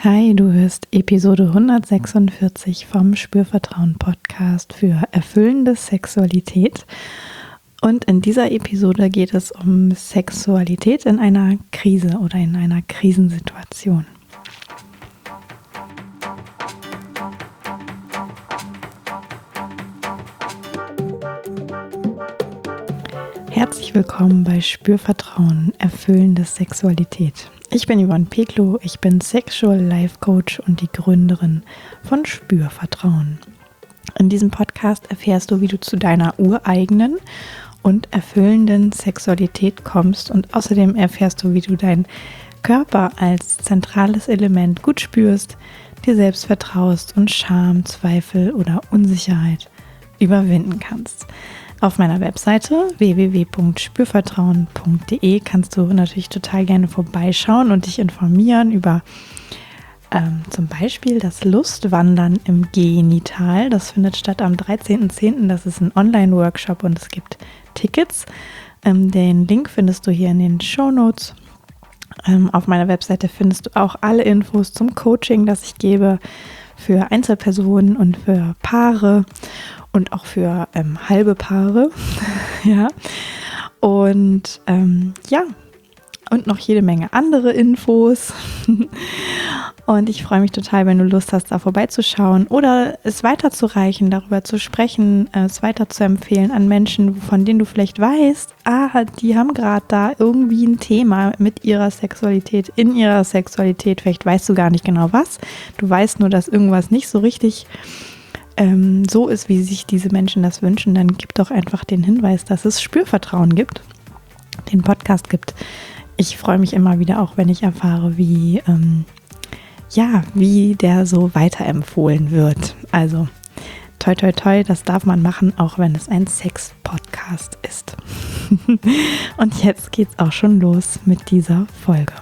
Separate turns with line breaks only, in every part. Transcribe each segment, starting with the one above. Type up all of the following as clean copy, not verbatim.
Hi, du hörst Episode 146 vom Spürvertrauen Podcast für erfüllende Sexualität. Und in dieser Episode geht es um Sexualität in einer Krise oder in einer Krisensituation. Herzlich willkommen bei Spürvertrauen, erfüllende Sexualität. Ich bin Yvonne Peklo, ich bin Sexual Life Coach und die Gründerin von Spürvertrauen. In diesem Podcast erfährst du, wie du zu deiner ureigenen und erfüllenden Sexualität kommst und außerdem erfährst du, wie du deinen Körper als zentrales Element gut spürst, dir selbst vertraust und Scham, Zweifel oder Unsicherheit überwinden kannst. Auf meiner Webseite www.spürvertrauen.de kannst du natürlich total gerne vorbeischauen und dich informieren über zum Beispiel das Lustwandern im Genital. Das findet statt am 13.10. Das ist ein Online-Workshop und es gibt Tickets. Den Link findest du hier in den Shownotes. Auf meiner Webseite findest du auch alle Infos zum Coaching, das ich gebe für Einzelpersonen und für Paare. Und auch für halbe Paare, ja. Und und noch jede Menge andere Infos. Und ich freue mich total, wenn du Lust hast, da vorbeizuschauen oder es weiterzureichen, darüber zu sprechen, es weiterzuempfehlen an Menschen, von denen du vielleicht weißt, die haben gerade da irgendwie ein Thema mit ihrer Sexualität, in ihrer Sexualität. Vielleicht weißt du gar nicht genau was. Du weißt nur, dass irgendwas nicht so richtig so ist, wie sich diese Menschen das wünschen, dann gib doch einfach den Hinweis, dass es Spürvertrauen gibt, den Podcast gibt. Ich freue mich immer wieder auch, wenn ich erfahre, wie der so weiterempfohlen wird. Also toi toi toi, das darf man machen, auch wenn es ein Sex-Podcast ist. Und jetzt geht's auch schon los mit dieser Folge.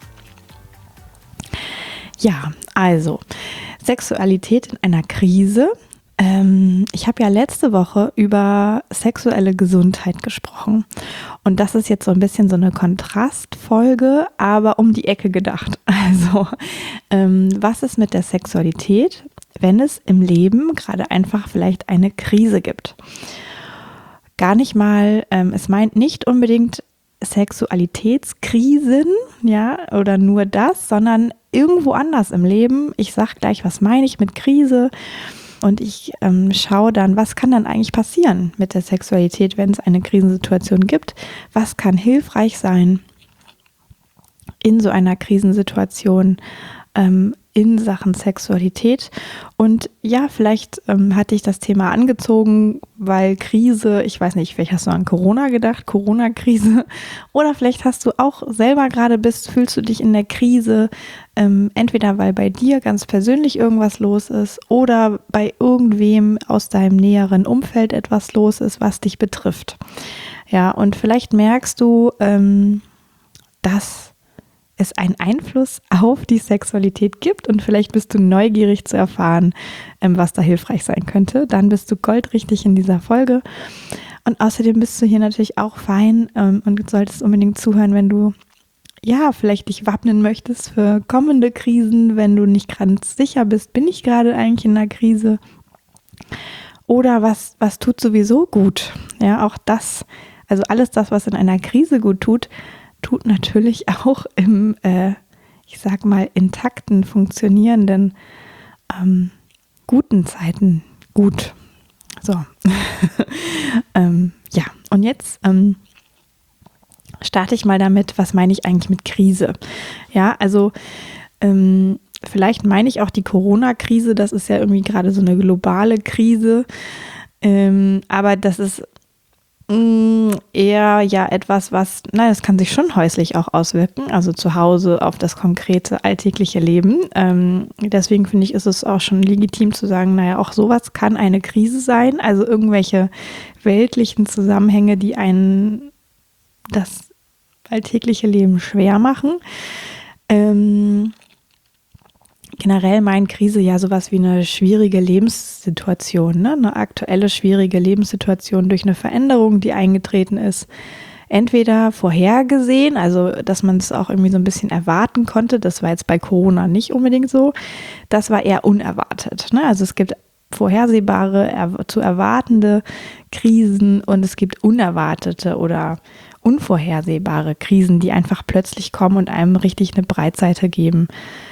Ja, also Sexualität in einer Krise. Ich habe ja letzte Woche über sexuelle Gesundheit gesprochen und das ist jetzt so ein bisschen so eine Kontrastfolge, aber um die Ecke gedacht. Also, was ist mit der Sexualität, wenn es im Leben gerade einfach vielleicht eine Krise gibt? Gar nicht mal, es meint nicht unbedingt Sexualitätskrisen, ja, oder nur das, sondern irgendwo anders im Leben. Ich sage gleich, was meine ich mit Krise und ich schaue dann, was kann dann eigentlich passieren mit der Sexualität, wenn es eine Krisensituation gibt? Was kann hilfreich sein in so einer Krisensituation in Sachen Sexualität? Und ja, vielleicht hatte ich das Thema angezogen, weil Krise, ich weiß nicht, vielleicht hast du an Corona gedacht, Corona-Krise, oder vielleicht hast du auch selber gerade fühlst du dich in der Krise, entweder weil bei dir ganz persönlich irgendwas los ist oder bei irgendwem aus deinem näheren Umfeld etwas los ist, was dich betrifft. Ja, und vielleicht merkst du, dass es einen Einfluss auf die Sexualität gibt und vielleicht bist du neugierig zu erfahren, was da hilfreich sein könnte. Dann bist du goldrichtig in dieser Folge und außerdem bist du hier natürlich auch fein und solltest unbedingt zuhören, wenn du vielleicht dich wappnen möchtest für kommende Krisen, wenn du nicht ganz sicher bist, bin ich gerade eigentlich in einer Krise oder was tut sowieso gut? Ja, auch das, also alles das, was in einer Krise gut tut natürlich auch im, intakten, funktionierenden, guten Zeiten gut. So, und jetzt starte ich mal damit, was meine ich eigentlich mit Krise? Ja, also vielleicht meine ich auch die Corona-Krise, das ist ja irgendwie gerade so eine globale Krise, aber das ist eher etwas, das kann sich schon häuslich auch auswirken, also zu Hause auf das konkrete alltägliche Leben. Deswegen finde ich, ist es auch schon legitim zu sagen, auch sowas kann eine Krise sein, also irgendwelche weltlichen Zusammenhänge, die einen das alltägliche Leben schwer machen. Generell meint Krise ja sowas wie eine schwierige Lebenssituation, ne? Eine aktuelle schwierige Lebenssituation durch eine Veränderung, die eingetreten ist. entweder vorhergesehen, also dass man es auch irgendwie so ein bisschen erwarten konnte, das war jetzt bei Corona nicht unbedingt so, das war eher unerwartet. Ne? Also es gibt vorhersehbare, zu erwartende Krisen und es gibt unerwartete oder unvorhersehbare Krisen, die einfach plötzlich kommen und einem richtig eine Breitseite geben.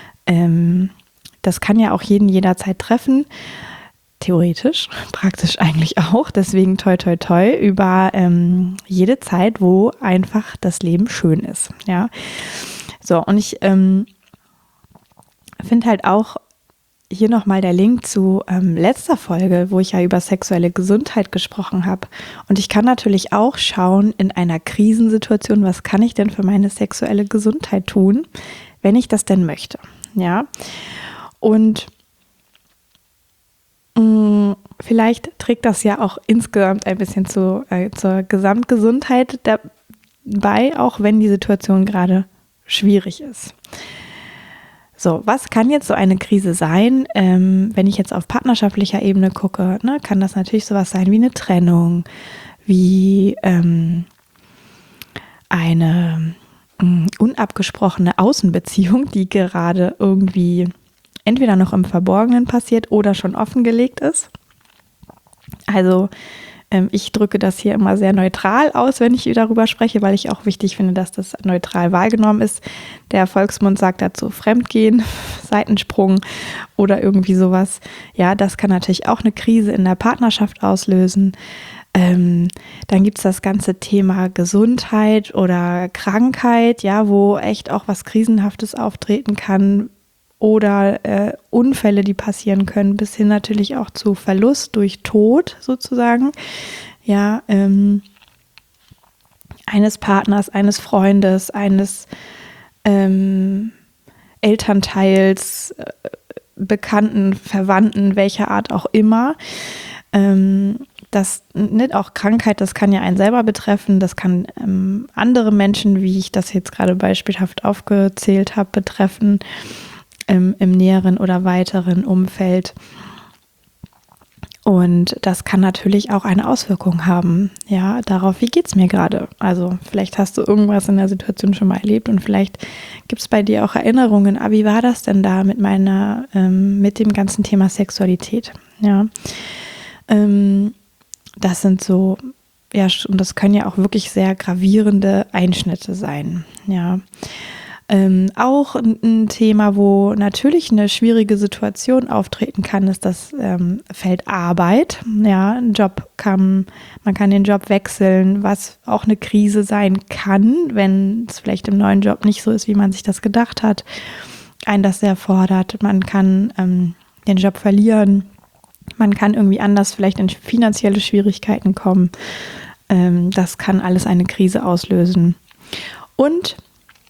Das kann ja auch jeden jederzeit treffen. Theoretisch, praktisch eigentlich auch. Deswegen toi toi toi über jede Zeit, wo einfach das Leben schön ist. Ja, so und ich finde halt auch hier nochmal der Link zu letzter Folge, wo ich ja über sexuelle Gesundheit gesprochen habe. Und ich kann natürlich auch schauen in einer Krisensituation, was kann ich denn für meine sexuelle Gesundheit tun, wenn ich das denn möchte. Ja, und vielleicht trägt das ja auch insgesamt ein bisschen zur Gesamtgesundheit dabei, auch wenn die Situation gerade schwierig ist. So, was kann jetzt so eine Krise sein, wenn ich jetzt auf partnerschaftlicher Ebene gucke, ne, kann das natürlich sowas sein wie eine Trennung, wie eine unabgesprochene Außenbeziehung, die gerade irgendwie entweder noch im Verborgenen passiert oder schon offengelegt ist. Also ich drücke das hier immer sehr neutral aus, wenn ich darüber spreche, weil ich auch wichtig finde, dass das neutral wahrgenommen ist. Der Volksmund sagt dazu Fremdgehen, Seitensprung oder irgendwie sowas. Ja, das kann natürlich auch eine Krise in der Partnerschaft auslösen. Dann gibt es das ganze Thema Gesundheit oder Krankheit, ja, wo echt auch was Krisenhaftes auftreten kann. Oder Unfälle, die passieren können, bis hin natürlich auch zu Verlust durch Tod sozusagen, ja, eines Partners, eines Freundes, eines Elternteils, Bekannten, Verwandten, welcher Art auch immer. Das nicht auch Krankheit, das kann ja einen selber betreffen, das kann andere Menschen, wie ich das jetzt gerade beispielhaft aufgezählt habe, betreffen. Im näheren oder weiteren Umfeld. Und das kann natürlich auch eine Auswirkung haben, ja, darauf, wie geht es mir gerade. Also vielleicht hast du irgendwas in der Situation schon mal erlebt und vielleicht gibt es bei dir auch Erinnerungen, wie war das denn da mit mit dem ganzen Thema Sexualität, ja. Das sind so, ja, und das können ja auch wirklich sehr gravierende Einschnitte sein, ja. Auch ein Thema, wo natürlich eine schwierige Situation auftreten kann, ist das Feld Arbeit. Ja, man kann den Job wechseln, was auch eine Krise sein kann, wenn es vielleicht im neuen Job nicht so ist, wie man sich das gedacht hat, einen das sehr fordert. Man kann den Job verlieren, man kann irgendwie anders vielleicht in finanzielle Schwierigkeiten kommen. Das kann alles eine Krise auslösen. Und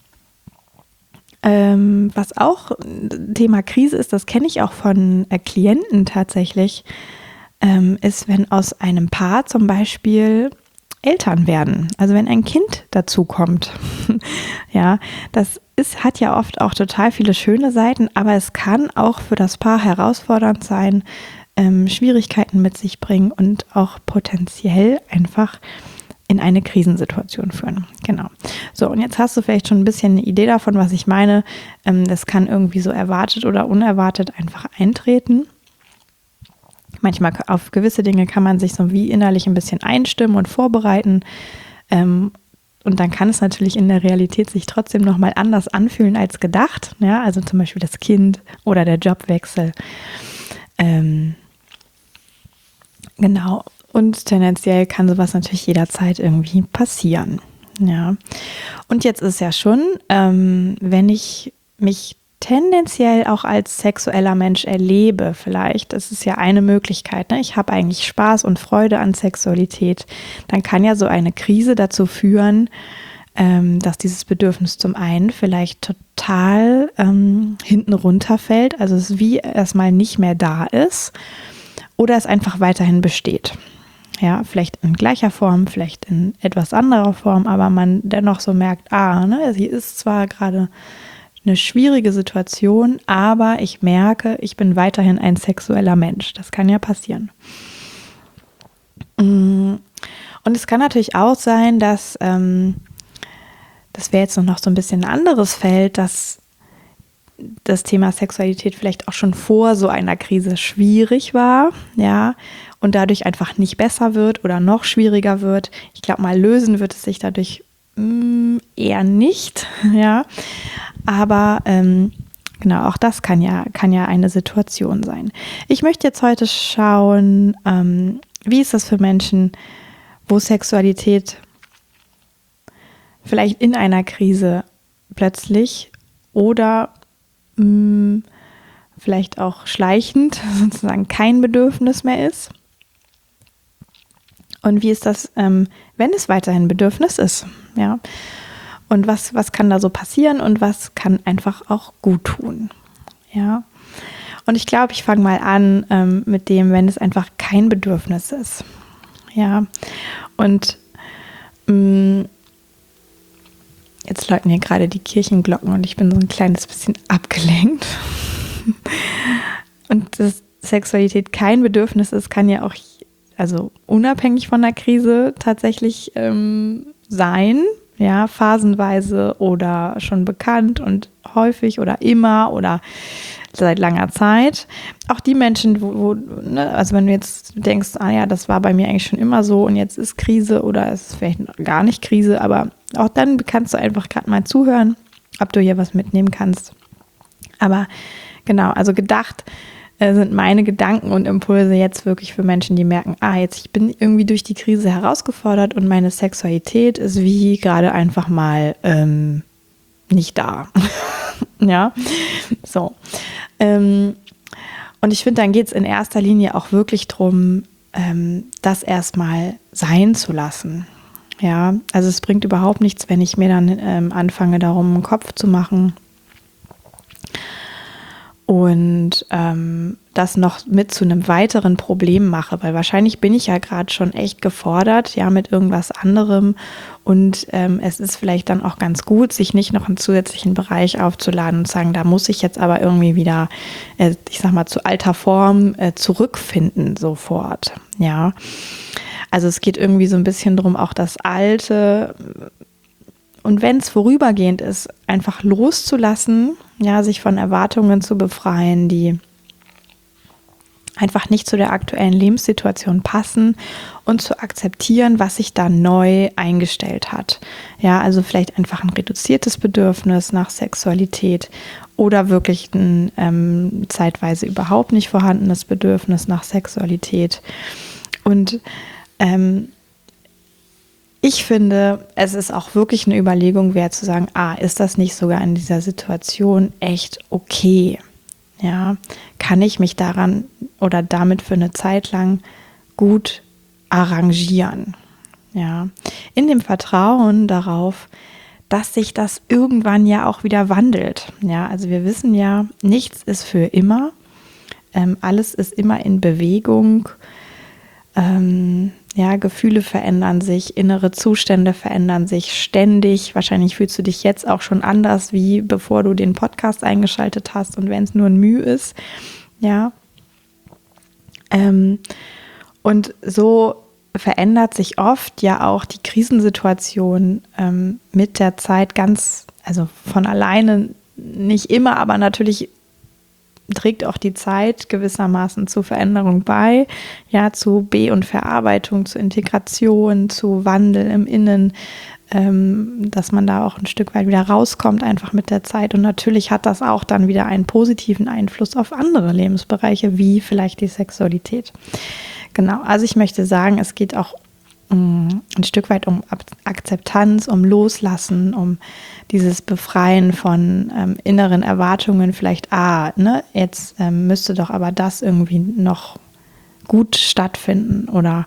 was auch Thema Krise ist, das kenne ich auch von Klienten tatsächlich, ist, wenn aus einem Paar zum Beispiel Eltern werden. Also wenn ein Kind dazu kommt. Ja, hat ja oft auch total viele schöne Seiten, aber es kann auch für das Paar herausfordernd sein, Schwierigkeiten mit sich bringen und auch potenziell einfach in eine Krisensituation führen. Genau. So, und jetzt hast du vielleicht schon ein bisschen eine Idee davon, was ich meine. Das kann irgendwie so erwartet oder unerwartet einfach eintreten. Manchmal auf gewisse Dinge kann man sich so wie innerlich ein bisschen einstimmen und vorbereiten. Und dann kann es natürlich in der Realität sich trotzdem nochmal anders anfühlen als gedacht. Ja, also zum Beispiel das Kind oder der Jobwechsel. Genau. Und tendenziell kann sowas natürlich jederzeit irgendwie passieren. Ja. Und jetzt ist ja schon, wenn ich mich tendenziell auch als sexueller Mensch erlebe, vielleicht, das ist ja eine Möglichkeit, ne? Ich habe eigentlich Spaß und Freude an Sexualität, dann kann ja so eine Krise dazu führen, dass dieses Bedürfnis zum einen vielleicht total hinten runterfällt, also es wie erstmal nicht mehr da ist oder es einfach weiterhin besteht. Ja, vielleicht in gleicher Form, vielleicht in etwas anderer Form, aber man dennoch so merkt, sie ist zwar gerade eine schwierige Situation, aber ich merke, ich bin weiterhin ein sexueller Mensch. Das kann ja passieren. Und Und es kann natürlich auch sein, dass, das wäre jetzt noch so ein bisschen ein anderes Feld, dass das Thema Sexualität vielleicht auch schon vor so einer Krise schwierig war, ja, und dadurch einfach nicht besser wird oder noch schwieriger wird. Ich glaube, mal lösen wird es sich dadurch eher nicht, ja, aber genau, auch das kann ja eine Situation sein. Ich möchte jetzt heute schauen, wie ist das für Menschen, wo Sexualität vielleicht in einer Krise plötzlich oder vielleicht auch schleichend sozusagen kein Bedürfnis mehr ist. Und wie ist das, wenn es weiterhin ein Bedürfnis ist? Ja. Und was kann da so passieren und was kann einfach auch gut tun? Ja. Und ich glaube, ich fange mal an mit dem, wenn es einfach kein Bedürfnis ist. Ja. Und jetzt läuten hier gerade die Kirchenglocken und ich bin so ein kleines bisschen abgelenkt. Und dass Sexualität kein Bedürfnis ist, kann ja auch, also unabhängig von der Krise tatsächlich sein, ja, phasenweise oder schon bekannt und häufig oder immer oder seit langer Zeit. Auch die Menschen, ne, also wenn du jetzt denkst, ja, das war bei mir eigentlich schon immer so und jetzt ist Krise oder es ist vielleicht gar nicht Krise, aber auch dann kannst du einfach gerade mal zuhören, ob du hier was mitnehmen kannst. Aber genau, also gedacht sind meine Gedanken und Impulse jetzt wirklich für Menschen, die merken, jetzt ich bin irgendwie durch die Krise herausgefordert und meine Sexualität ist wie gerade einfach mal nicht da. Ja, so. Und ich finde, dann geht es in erster Linie auch wirklich darum, das erstmal sein zu lassen. Ja, also es bringt überhaupt nichts, wenn ich mir dann anfange, darum einen Kopf zu machen und das noch mit zu einem weiteren Problem mache, weil wahrscheinlich bin ich ja gerade schon echt gefordert, ja, mit irgendwas anderem und es ist vielleicht dann auch ganz gut, sich nicht noch einen zusätzlichen Bereich aufzuladen und zu sagen, da muss ich jetzt aber irgendwie wieder, ich sag mal, zu alter Form zurückfinden sofort, ja. Also es geht irgendwie so ein bisschen darum, auch das Alte und wenn es vorübergehend ist, einfach loszulassen, ja, sich von Erwartungen zu befreien, die einfach nicht zu der aktuellen Lebenssituation passen und zu akzeptieren, was sich da neu eingestellt hat. Ja, also vielleicht einfach ein reduziertes Bedürfnis nach Sexualität oder wirklich ein zeitweise überhaupt nicht vorhandenes Bedürfnis nach Sexualität. Und ich finde, es ist auch wirklich eine Überlegung wert zu sagen, ist das nicht sogar in dieser Situation echt okay? Ja, kann ich mich daran oder damit für eine Zeit lang gut arrangieren? Ja, in dem Vertrauen darauf, dass sich das irgendwann ja auch wieder wandelt. Ja, also wir wissen ja, nichts ist für immer. Alles ist immer in Bewegung. Ja, Gefühle verändern sich, innere Zustände verändern sich ständig. Wahrscheinlich fühlst du dich jetzt auch schon anders, wie bevor du den Podcast eingeschaltet hast und wenn es nur ein Mühe ist. Ja. Und so verändert sich oft ja auch die Krisensituation mit der Zeit ganz, also von alleine nicht immer, aber natürlich trägt auch die Zeit gewissermaßen zur Veränderung bei, ja, zu Be- und Verarbeitung, zu Integration, zu Wandel im Innen, dass man da auch ein Stück weit wieder rauskommt, einfach mit der Zeit. Und natürlich hat das auch dann wieder einen positiven Einfluss auf andere Lebensbereiche, wie vielleicht die Sexualität. Genau, also ich möchte sagen, es geht auch ein Stück weit um Akzeptanz, um Loslassen, um dieses Befreien von inneren Erwartungen, vielleicht, jetzt müsste doch aber das irgendwie noch gut stattfinden oder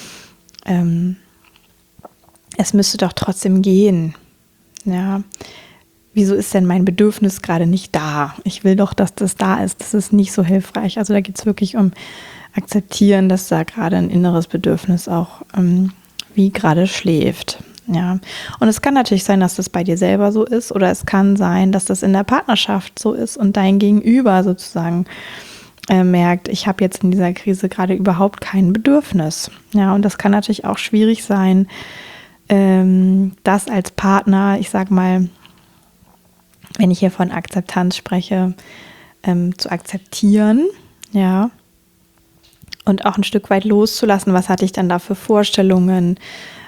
es müsste doch trotzdem gehen. Ja, wieso ist denn mein Bedürfnis gerade nicht da? Ich will doch, dass das da ist. Das ist nicht so hilfreich. Also da geht es wirklich um Akzeptieren, dass da gerade ein inneres Bedürfnis auch wie gerade schläft. Ja, und es kann natürlich sein, dass das bei dir selber so ist oder es kann sein, dass das in der Partnerschaft so ist und dein Gegenüber sozusagen merkt, ich habe jetzt in dieser Krise gerade überhaupt kein Bedürfnis. Ja, und das kann natürlich auch schwierig sein, das als Partner, ich sag mal, wenn ich hier von Akzeptanz spreche, zu akzeptieren, ja, und auch ein Stück weit loszulassen, was hatte ich dann da für Vorstellungen.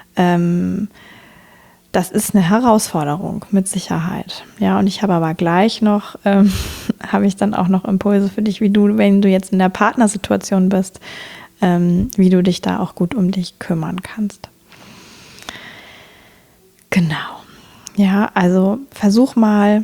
Das ist eine Herausforderung mit Sicherheit. Ja, und ich habe aber gleich noch, habe ich dann auch noch Impulse für dich, wie du, wenn du jetzt in der Partnersituation bist, wie du dich da auch gut um dich kümmern kannst. Genau. Ja, also versuch mal,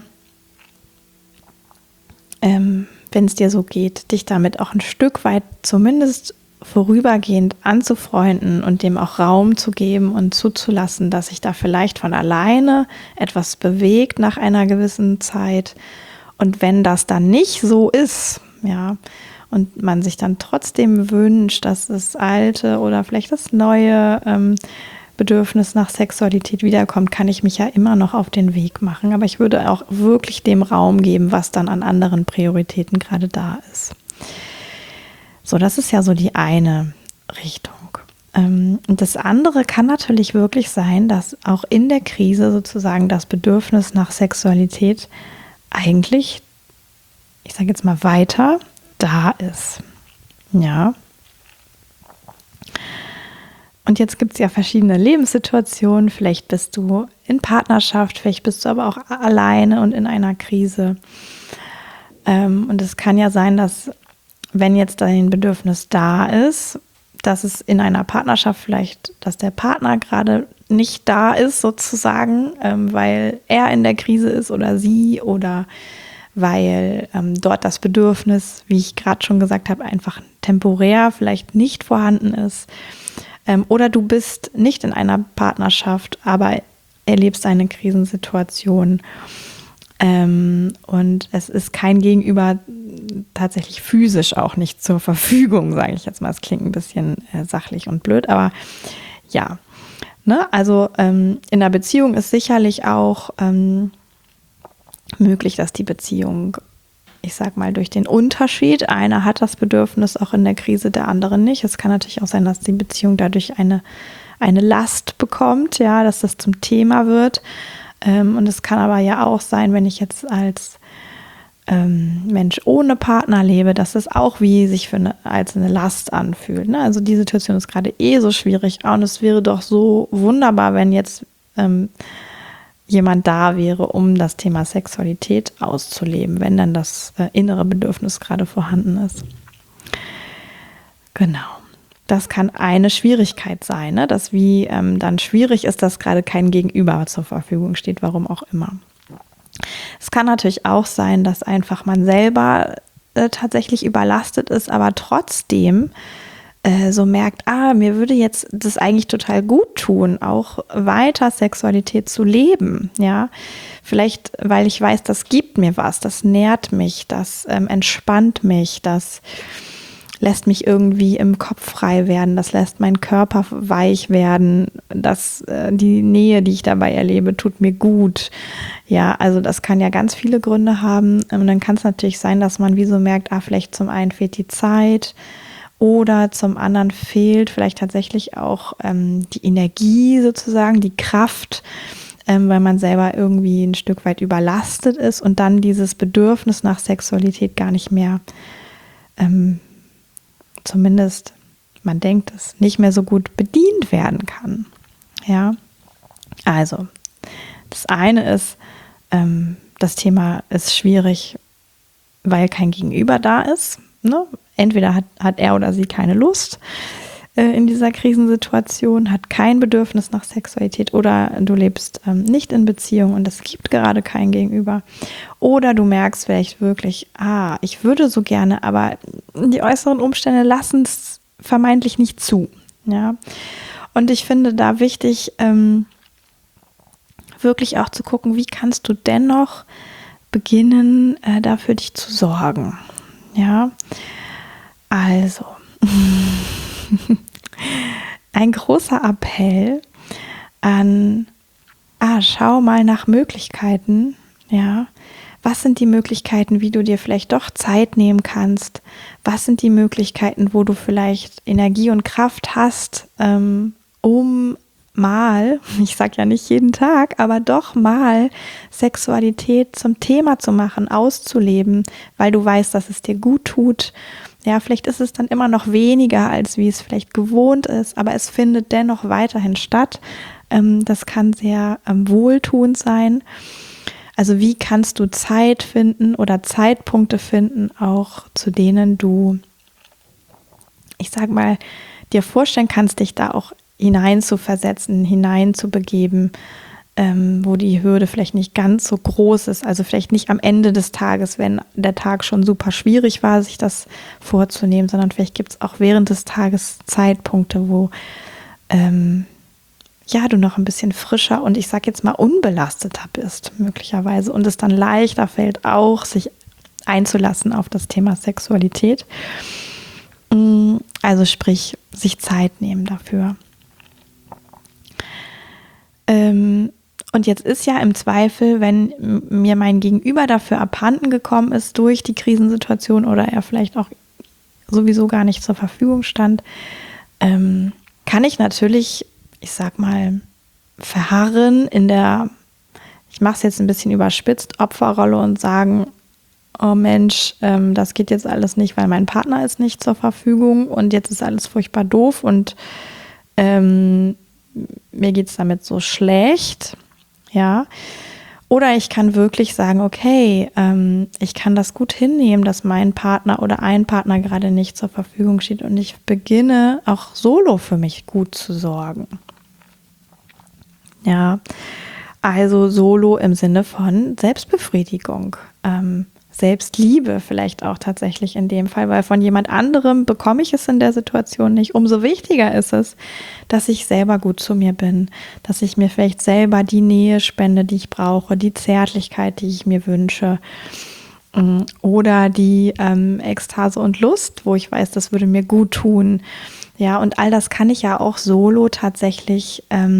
wenn es dir so geht, dich damit auch ein Stück weit zumindest vorübergehend anzufreunden und dem auch Raum zu geben und zuzulassen, dass sich da vielleicht von alleine etwas bewegt nach einer gewissen Zeit. Und wenn das dann nicht so ist, ja, und man sich dann trotzdem wünscht, dass das alte oder vielleicht das neue Bedürfnis nach Sexualität wiederkommt, kann ich mich ja immer noch auf den Weg machen. Aber ich würde auch wirklich dem Raum geben, was dann an anderen Prioritäten gerade da ist. So, das ist ja so die eine Richtung. Und das andere kann natürlich wirklich sein, dass auch in der Krise sozusagen das Bedürfnis nach Sexualität eigentlich, ich sage jetzt mal weiter, da ist. Ja. Und jetzt gibt es ja verschiedene Lebenssituationen. Vielleicht bist du in Partnerschaft, vielleicht bist du aber auch alleine und in einer Krise. Und es kann ja sein, dass, wenn jetzt dein Bedürfnis da ist, dass es in einer Partnerschaft vielleicht, dass der Partner gerade nicht da ist sozusagen, weil er in der Krise ist oder sie, oder weil dort das Bedürfnis, wie ich gerade schon gesagt habe, einfach temporär vielleicht nicht vorhanden ist. Oder du bist nicht in einer Partnerschaft, aber erlebst eine Krisensituation und es ist kein Gegenüber tatsächlich physisch auch nicht zur Verfügung, sage ich jetzt mal. Es klingt ein bisschen sachlich und blöd, aber ja. Ne? Also in der Beziehung ist sicherlich auch möglich, dass die Beziehung, ich sag mal, durch den Unterschied, einer hat das Bedürfnis auch in der Krise, der andere nicht. Es kann natürlich auch sein, dass die Beziehung dadurch eine Last bekommt, ja, dass das zum Thema wird. Und es kann aber ja auch sein, wenn ich jetzt als Mensch ohne Partner lebe, dass das auch wie sich als eine Last anfühlt. Ne? Also die Situation ist gerade so schwierig und es wäre doch so wunderbar, wenn jetzt jemand da wäre, um das Thema Sexualität auszuleben, wenn dann das innere Bedürfnis gerade vorhanden ist. Genau. Das kann eine Schwierigkeit sein, ne? Dass wie dann schwierig ist, dass gerade kein Gegenüber zur Verfügung steht, warum auch immer. Es kann natürlich auch sein, dass einfach man selber tatsächlich überlastet ist, aber trotzdem so merkt, mir würde jetzt das eigentlich total gut tun, auch weiter Sexualität zu leben, ja. Vielleicht, weil ich weiß, das gibt mir was, das nährt mich, das entspannt mich, das lässt mich irgendwie im Kopf frei werden, das lässt meinen Körper weich werden, die Nähe, die ich dabei erlebe, tut mir gut. Ja, also das kann ja ganz viele Gründe haben. Und dann kann es natürlich sein, dass man wie so merkt, vielleicht zum einen fehlt die Zeit oder zum anderen fehlt vielleicht tatsächlich auch die Energie sozusagen, die Kraft, weil man selber irgendwie ein Stück weit überlastet ist und dann dieses Bedürfnis nach Sexualität gar nicht mehr zumindest, man denkt es, nicht mehr so gut bedient werden kann. Ja, also das eine ist, das Thema ist schwierig, weil kein Gegenüber da ist. Ne? Entweder hat er oder sie keine Lust in dieser Krisensituation, hat kein Bedürfnis nach Sexualität, oder du lebst nicht in Beziehung und es gibt gerade kein Gegenüber. Oder du merkst vielleicht wirklich, ich würde so gerne, aber die äußeren Umstände lassen es vermeintlich nicht zu. Ja? Und ich finde da wichtig, wirklich auch zu gucken, wie kannst du dennoch beginnen, da für dich zu sorgen. Ja, also ein großer Appell an, schau mal nach Möglichkeiten, ja, Was sind die Möglichkeiten, wie du dir vielleicht doch Zeit nehmen kannst? Was sind die Möglichkeiten, wo du vielleicht Energie und Kraft hast, um mal, ich sage ja nicht jeden Tag, aber doch mal Sexualität zum Thema zu machen, auszuleben, weil du weißt, dass es dir gut tut. Ja, vielleicht ist es dann immer noch weniger, als wie es vielleicht gewohnt ist, aber es findet dennoch weiterhin statt. Das kann sehr wohltuend sein. Also wie kannst du Zeit finden oder Zeitpunkte finden, auch zu denen du, ich sag mal, dir vorstellen kannst, dich da auch hineinzuversetzen, hineinzubegeben, wo die Hürde vielleicht nicht ganz so groß ist. Also vielleicht nicht am Ende des Tages, wenn der Tag schon super schwierig war, sich das vorzunehmen, sondern vielleicht gibt es auch während des Tages Zeitpunkte, wo du noch ein bisschen frischer und ich sag jetzt mal unbelasteter bist, möglicherweise. Und es dann leichter fällt, auch sich einzulassen auf das Thema Sexualität. Also sprich, sich Zeit nehmen dafür. Und jetzt ist ja im Zweifel, wenn mir mein Gegenüber dafür abhanden gekommen ist durch die Krisensituation oder er vielleicht auch sowieso gar nicht zur Verfügung stand, kann ich natürlich, ich sag mal, verharren in der, ich mache es jetzt ein bisschen überspitzt, Opferrolle und sagen, oh Mensch, das geht jetzt alles nicht, weil mein Partner ist nicht zur Verfügung und jetzt ist alles furchtbar doof und mir geht es damit so schlecht, ja. Oder ich kann wirklich sagen, okay, ich kann das gut hinnehmen, dass mein Partner oder ein Partner gerade nicht zur Verfügung steht und ich beginne auch solo für mich gut zu sorgen. Ja, also solo im Sinne von Selbstbefriedigung, Selbstliebe vielleicht auch tatsächlich in dem Fall, weil von jemand anderem bekomme ich es in der Situation nicht. Umso wichtiger ist es, dass ich selber gut zu mir bin, dass ich mir vielleicht selber die Nähe spende, die ich brauche, die Zärtlichkeit, die ich mir wünsche oder die Ekstase und Lust, wo ich weiß, das würde mir gut tun. Ja, und all das kann ich ja auch solo tatsächlich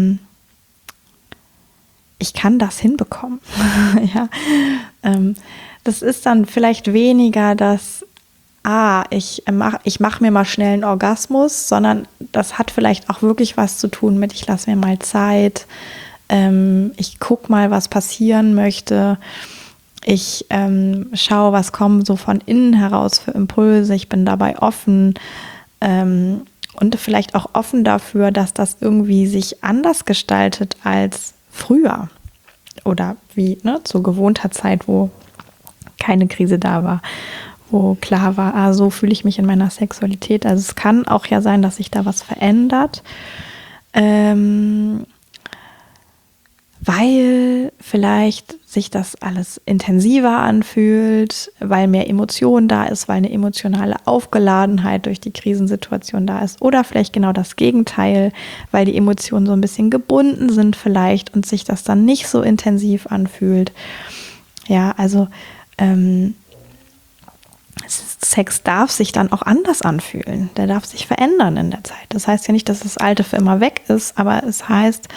ich kann das hinbekommen. Ja, das ist dann vielleicht weniger das, ich mach mir mal schnell einen Orgasmus, sondern das hat vielleicht auch wirklich was zu tun mit, ich lasse mir mal Zeit, ich gucke mal, was passieren möchte, ich schaue, was kommen so von innen heraus für Impulse, ich bin dabei offen und vielleicht auch offen dafür, dass das irgendwie sich anders gestaltet als früher oder wie zur gewohnter Zeit, wo keine Krise da war, wo klar war, so fühle ich mich in meiner Sexualität. Also es kann auch ja sein, dass sich da was verändert, weil vielleicht sich das alles intensiver anfühlt, weil mehr Emotion da ist, weil eine emotionale Aufgeladenheit durch die Krisensituation da ist oder vielleicht genau das Gegenteil, weil die Emotionen so ein bisschen gebunden sind vielleicht und sich das dann nicht so intensiv anfühlt. Ja, also Sex darf sich dann auch anders anfühlen. Der darf sich verändern in der Zeit. Das heißt ja nicht, dass das Alte für immer weg ist, aber es heißt,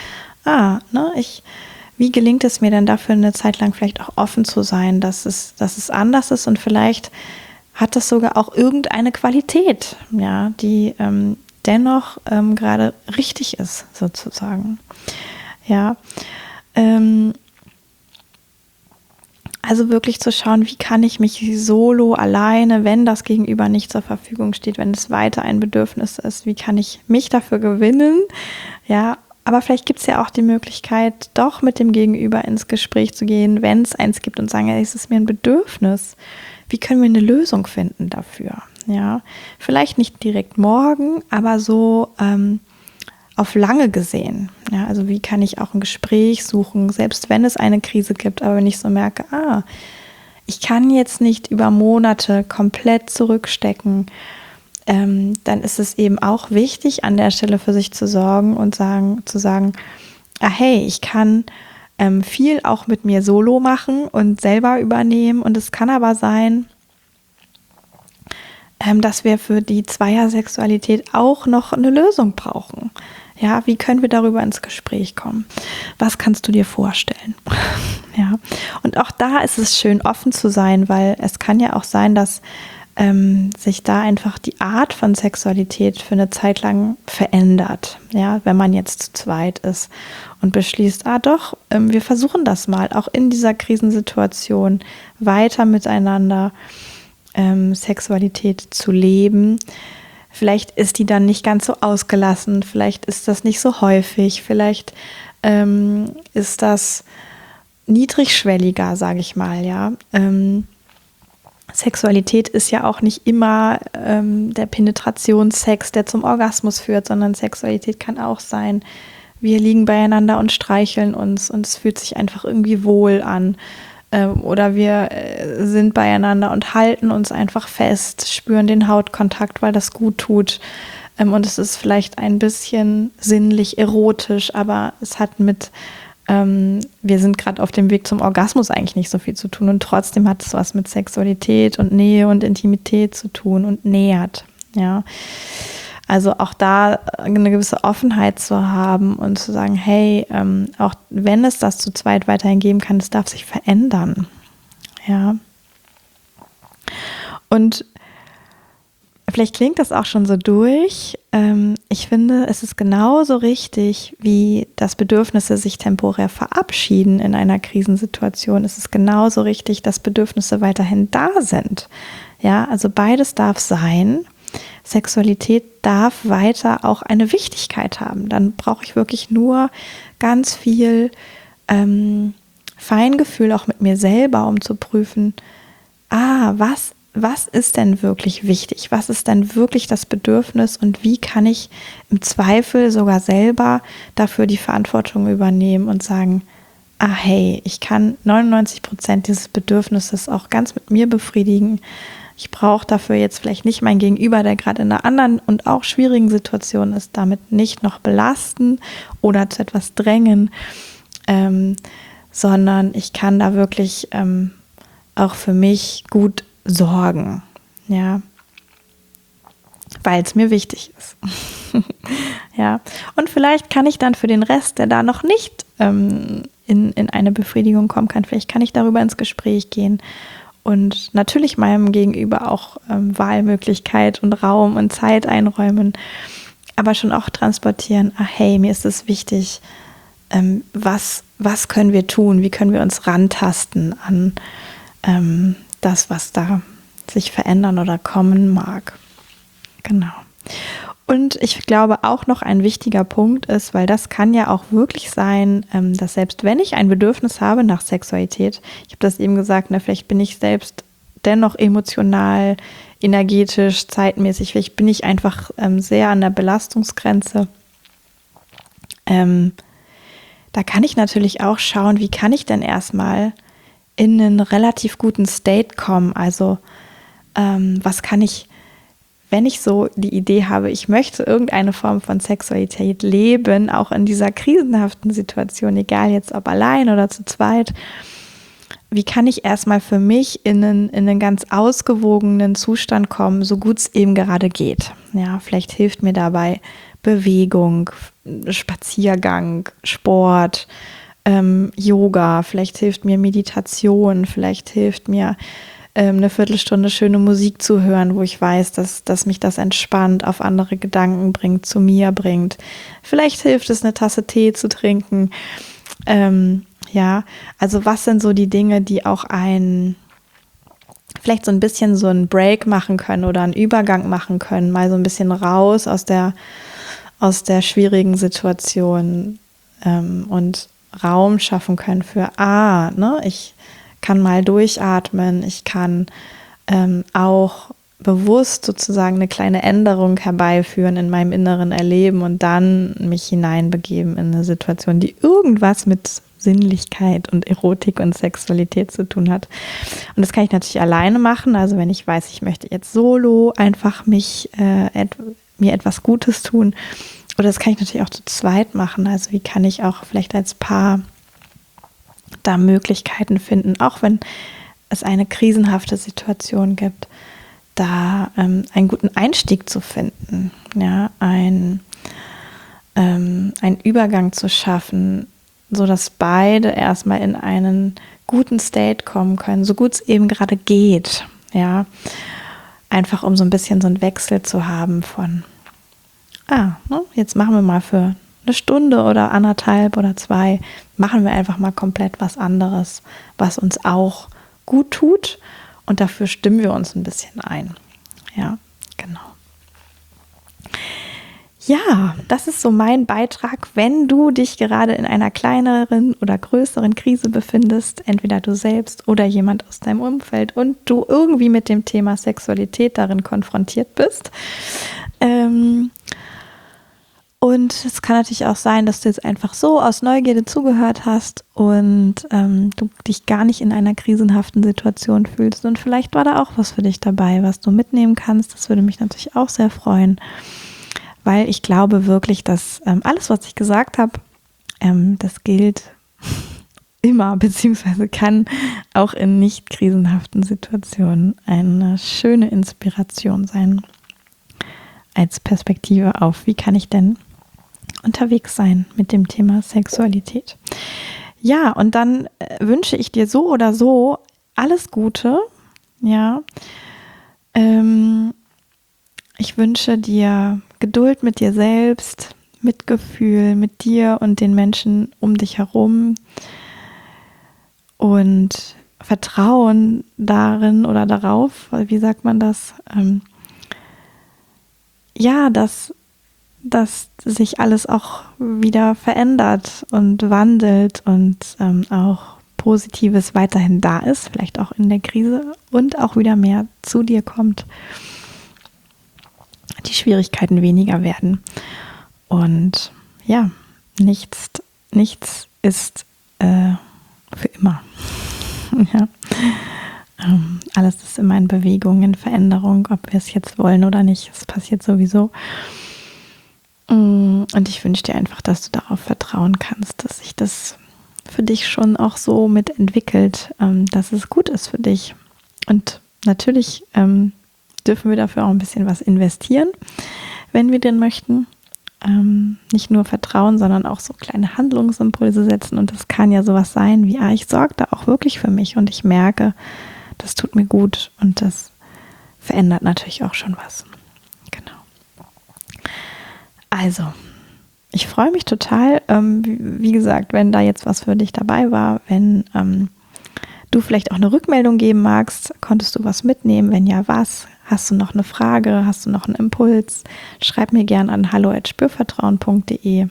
wie gelingt es mir denn dafür eine Zeit lang vielleicht auch offen zu sein, dass es anders ist und vielleicht hat das sogar auch irgendeine Qualität, ja, die dennoch gerade richtig ist, sozusagen. Ja, also wirklich zu schauen, wie kann ich mich solo alleine, wenn das Gegenüber nicht zur Verfügung steht, wenn es weiter ein Bedürfnis ist, wie kann ich mich dafür gewinnen, ja. Aber vielleicht gibt es ja auch die Möglichkeit, doch mit dem Gegenüber ins Gespräch zu gehen, wenn es eins gibt und sagen, es ist mir ein Bedürfnis. Wie können wir eine Lösung finden dafür? Ja, vielleicht nicht direkt morgen, aber so auf lange gesehen. Ja, also wie kann ich auch ein Gespräch suchen, selbst wenn es eine Krise gibt, aber wenn ich so merke, ich kann jetzt nicht über Monate komplett zurückstecken, dann ist es eben auch wichtig, an der Stelle für sich zu sorgen und zu sagen, hey, ich kann viel auch mit mir solo machen und selber übernehmen und es kann aber sein, dass wir für die Zweiersexualität auch noch eine Lösung brauchen. Ja, wie können wir darüber ins Gespräch kommen? Was kannst du dir vorstellen? Ja, und auch da ist es schön, offen zu sein, weil es kann ja auch sein, dass sich da einfach die Art von Sexualität für eine Zeit lang verändert. Ja, wenn man jetzt zu zweit ist und beschließt, doch, wir versuchen das mal, auch in dieser Krisensituation weiter miteinander Sexualität zu leben. Vielleicht ist die dann nicht ganz so ausgelassen, vielleicht ist das nicht so häufig, vielleicht ist das niedrigschwelliger, sage ich mal, ja. Sexualität ist ja auch nicht immer der Penetrationssex, der zum Orgasmus führt, sondern Sexualität kann auch sein, wir liegen beieinander und streicheln uns und es fühlt sich einfach irgendwie wohl an. Oder wir sind beieinander und halten uns einfach fest, spüren den Hautkontakt, weil das gut tut. Und es ist vielleicht ein bisschen sinnlich erotisch, aber es hat wir sind gerade auf dem Weg zum Orgasmus eigentlich nicht so viel zu tun und trotzdem hat es was mit Sexualität und Nähe und Intimität zu tun und nährt, ja. Also auch da eine gewisse Offenheit zu haben und zu sagen, hey, auch wenn es das zu zweit weiterhin geben kann, es darf sich verändern, ja. Und vielleicht klingt das auch schon so durch. Ich finde, es ist genauso richtig, wie das Bedürfnisse sich temporär verabschieden in einer Krisensituation. Es ist genauso richtig, dass Bedürfnisse weiterhin da sind. Ja, also beides darf sein. Sexualität darf weiter auch eine Wichtigkeit haben. Dann brauche ich wirklich nur ganz viel Feingefühl auch mit mir selber, um zu prüfen, was ist denn wirklich wichtig? Was ist denn wirklich das Bedürfnis und wie kann ich im Zweifel sogar selber dafür die Verantwortung übernehmen und sagen, hey, ich kann 99% dieses Bedürfnisses auch ganz mit mir befriedigen. Ich brauche dafür jetzt vielleicht nicht mein Gegenüber, der gerade in einer anderen und auch schwierigen Situation ist, damit nicht noch belasten oder zu etwas drängen, sondern ich kann da wirklich auch für mich gut sorgen, ja, weil es mir wichtig ist. Ja, und vielleicht kann ich dann für den Rest, der da noch nicht in eine Befriedigung kommen kann, vielleicht kann ich darüber ins Gespräch gehen und natürlich meinem Gegenüber auch Wahlmöglichkeit und Raum und Zeit einräumen, aber schon auch transportieren, hey, mir ist es wichtig, was können wir tun, wie können wir uns rantasten an das, was da sich verändern oder kommen mag. Genau. Und ich glaube auch noch ein wichtiger Punkt ist, weil das kann ja auch wirklich sein, dass selbst wenn ich ein Bedürfnis habe nach Sexualität, ich habe das eben gesagt, vielleicht bin ich selbst dennoch emotional, energetisch, zeitmäßig, vielleicht bin ich einfach sehr an der Belastungsgrenze. Da kann ich natürlich auch schauen, wie kann ich denn erstmal in einen relativ guten State kommen. Also was kann ich, wenn ich so die Idee habe, ich möchte irgendeine Form von Sexualität leben, auch in dieser krisenhaften Situation, egal jetzt ob allein oder zu zweit, wie kann ich erstmal für mich in einen ganz ausgewogenen Zustand kommen, so gut es eben gerade geht. Ja, vielleicht hilft mir dabei Bewegung, Spaziergang, Sport, Yoga, vielleicht hilft mir Meditation, vielleicht hilft mir eine Viertelstunde schöne Musik zu hören, wo ich weiß, dass mich das entspannt, auf andere Gedanken bringt, zu mir bringt. Vielleicht hilft es, eine Tasse Tee zu trinken. Ja, also was sind so die Dinge, die auch vielleicht so ein bisschen so einen Break machen können oder einen Übergang machen können, mal so ein bisschen raus aus der schwierigen Situation und Raum schaffen können für, ich kann mal durchatmen, ich kann auch bewusst sozusagen eine kleine Änderung herbeiführen in meinem inneren Erleben und dann mich hineinbegeben in eine Situation, die irgendwas mit Sinnlichkeit und Erotik und Sexualität zu tun hat. Und das kann ich natürlich alleine machen, also wenn ich weiß, ich möchte jetzt solo einfach mir etwas Gutes tun. Oder das kann ich natürlich auch zu zweit machen. Also wie kann ich auch vielleicht als Paar da Möglichkeiten finden, auch wenn es eine krisenhafte Situation gibt, da einen guten Einstieg zu finden. Ja, einen Übergang zu schaffen, sodass beide erstmal in einen guten State kommen können, so gut es eben gerade geht, ja, einfach um so ein bisschen so einen Wechsel zu haben von, jetzt machen wir mal für eine Stunde oder 1,5 oder 2, machen wir einfach mal komplett was anderes, was uns auch gut tut, und dafür stimmen wir uns ein bisschen ein. Ja, genau. Ja, das ist so mein Beitrag, wenn du dich gerade in einer kleineren oder größeren Krise befindest, entweder du selbst oder jemand aus deinem Umfeld, und du irgendwie mit dem Thema Sexualität darin konfrontiert bist. Und es kann natürlich auch sein, dass du jetzt einfach so aus Neugierde zugehört hast und du dich gar nicht in einer krisenhaften Situation fühlst. Und vielleicht war da auch was für dich dabei, was du mitnehmen kannst. Das würde mich natürlich auch sehr freuen, weil ich glaube wirklich, dass alles, was ich gesagt habe, das gilt immer, beziehungsweise kann auch in nicht krisenhaften Situationen eine schöne Inspiration sein, als Perspektive auf, wie kann ich denn unterwegs sein mit dem Thema Sexualität. Ja, und dann wünsche ich dir so oder so alles Gute. Ja, ich wünsche dir Geduld mit dir selbst, Mitgefühl mit dir und den Menschen um dich herum und Vertrauen darin oder darauf, wie sagt man das? Dass sich alles auch wieder verändert und wandelt und auch Positives weiterhin da ist, vielleicht auch in der Krise, und auch wieder mehr zu dir kommt, die Schwierigkeiten weniger werden. Und ja, nichts ist für immer. Ja. Alles ist immer in Bewegung, in Veränderung, ob wir es jetzt wollen oder nicht. Es passiert sowieso. Und ich wünsche dir einfach, dass du darauf vertrauen kannst, dass sich das für dich schon auch so mitentwickelt, dass es gut ist für dich. Und natürlich dürfen wir dafür auch ein bisschen was investieren, wenn wir denn möchten. Nicht nur vertrauen, sondern auch so kleine Handlungsimpulse setzen. Und das kann ja sowas sein wie, ich sorge da auch wirklich für mich und ich merke, das tut mir gut, und das verändert natürlich auch schon was. Genau. Also, ich freue mich total, wie gesagt, wenn da jetzt was für dich dabei war, wenn du vielleicht auch eine Rückmeldung geben magst, konntest du was mitnehmen, wenn ja, was? Hast du noch eine Frage, hast du noch einen Impuls? Schreib mir gern an hallo@spürvertrauen.de.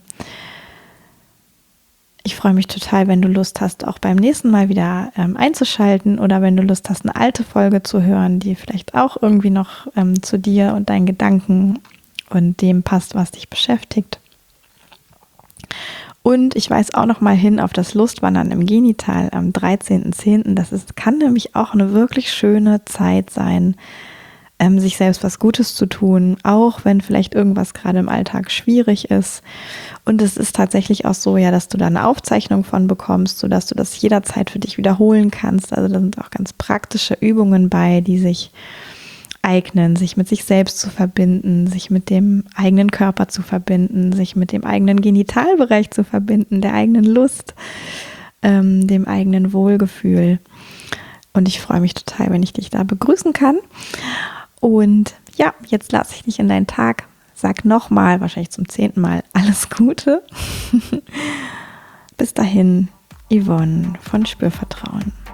Ich freue mich total, wenn du Lust hast, auch beim nächsten Mal wieder einzuschalten, oder wenn du Lust hast, eine alte Folge zu hören, die vielleicht auch irgendwie noch zu dir und deinen Gedanken und dem passt, was dich beschäftigt. Und ich weise auch noch mal hin auf das Lustwandern im Genital am 13.10. Kann nämlich auch eine wirklich schöne Zeit sein, sich selbst was Gutes zu tun, auch wenn vielleicht irgendwas gerade im Alltag schwierig ist. Und es ist tatsächlich auch so, ja, dass du da eine Aufzeichnung von bekommst, sodass du das jederzeit für dich wiederholen kannst. Also da sind auch ganz praktische Übungen bei, die sich eignen, sich mit sich selbst zu verbinden, sich mit dem eigenen Körper zu verbinden, sich mit dem eigenen Genitalbereich zu verbinden, der eigenen Lust, dem eigenen Wohlgefühl. Und ich freue mich total, wenn ich dich da begrüßen kann. Und ja, jetzt lasse ich dich in deinen Tag. Sag nochmal, wahrscheinlich zum 10. Mal, alles Gute. Bis dahin, Yvonne von Spürvertrauen.